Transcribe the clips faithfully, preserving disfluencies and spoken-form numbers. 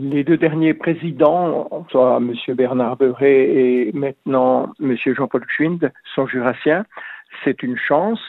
Les deux derniers présidents, soit M. Bernard Beuret et maintenant M. Jean-Paul Schwind, sont jurassiens. C'est une chance,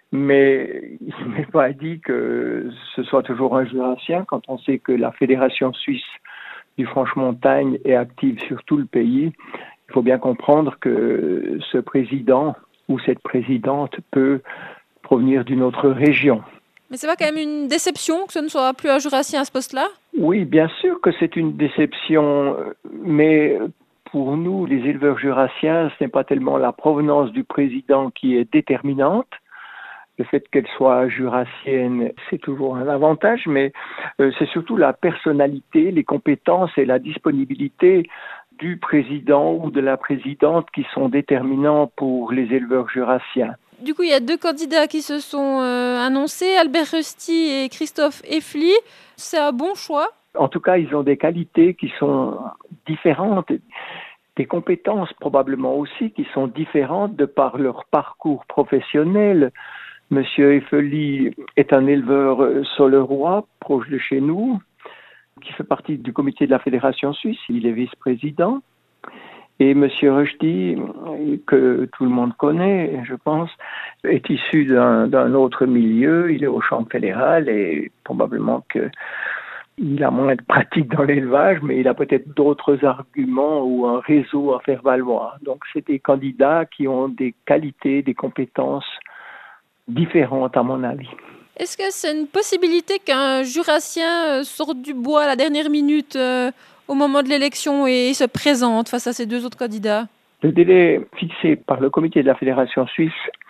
mais il n'est pas dit que ce soit toujours un jurassien quand on sait que la Fédération suisse du Franche-Montagne est active sur tout le pays. Il faut bien comprendre que ce président ou cette présidente peut provenir d'une autre région. Mais c'est pas quand même une déception que ce ne soit plus un jurassien à ce poste-là ? Oui, bien sûr que c'est une déception, mais pour nous, les éleveurs jurassiens, ce n'est pas tellement la provenance du président qui est déterminante. Le fait qu'elle soit jurassienne, c'est toujours un avantage, mais c'est surtout la personnalité, les compétences et la disponibilité du président ou de la présidente qui sont déterminants pour les éleveurs jurassiens. Du coup, il y a deux candidats qui se sont euh, annoncés, Albert Rusty et Christophe Effly. C'est un bon choix ? En tout cas, ils ont des qualités qui sont différentes, des compétences probablement aussi qui sont différentes de par leur parcours professionnel. Monsieur Effly est un éleveur solerois, proche de chez nous, qui fait partie du comité de la Fédération suisse. Il est vice-président. Et M. Rusty, que tout le monde connaît, je pense, est issu d'un, d'un autre milieu. Il est au Champ fédéral et probablement qu'il a moins de pratique dans l'élevage, mais il a peut-être d'autres arguments ou un réseau à faire valoir. Donc, c'est des candidats qui ont des qualités, des compétences différentes, à mon avis. Est-ce que c'est une possibilité qu'un jurassien sorte du bois à la dernière minute euh, au moment de l'élection et se présente face à ces deux autres candidats ? Le délai fixé par le comité de la Fédération suisse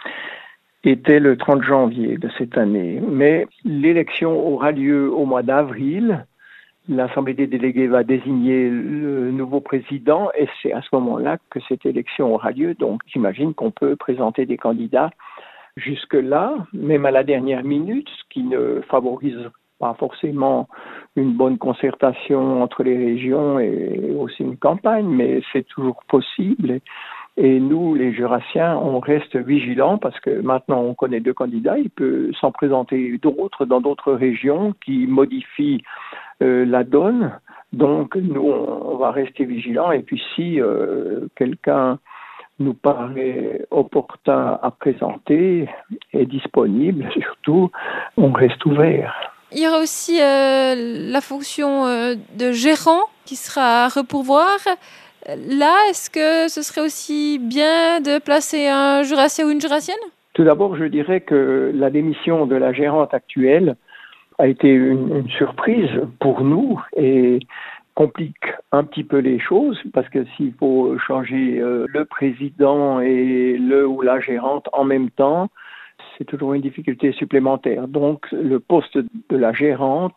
était le trente janvier de cette année, mais l'élection aura lieu au mois d'avril. L'Assemblée des délégués va désigner le nouveau président et c'est à ce moment-là que cette élection aura lieu. Donc j'imagine qu'on peut présenter des candidats jusque-là, même à la dernière minute, ce qui ne favorise pas forcément une bonne concertation entre les régions et aussi une campagne, mais c'est toujours possible. Et nous, les jurassiens, on reste vigilants parce que maintenant on connaît deux candidats, il peut s'en présenter d'autres dans d'autres régions qui modifient euh, la donne. Donc nous, on va rester vigilants et puis si euh, quelqu'un nous paraît opportun à présenter et disponible, surtout, on reste ouvert. Il y aura aussi euh, la fonction euh, de gérant qui sera à repourvoir. Là, est-ce que ce serait aussi bien de placer un jurassien ou une jurassienne ? Tout d'abord, je dirais que la démission de la gérante actuelle a été une, une surprise pour nous et complique un petit peu les choses parce que s'il faut changer euh, le président et le ou la gérante en même temps, c'est toujours une difficulté supplémentaire. Donc, le poste de la gérante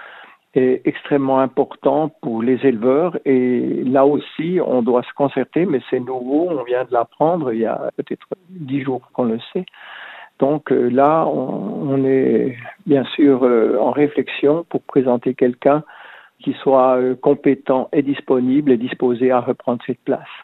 est extrêmement important pour les éleveurs et là aussi, on doit se concerter, mais c'est nouveau, on vient de l'apprendre il y a peut-être dix jours qu'on le sait. Donc euh, là, on, on est bien sûr euh, en réflexion pour présenter quelqu'un qui soit euh, compétent et disponible et disposé à reprendre cette place.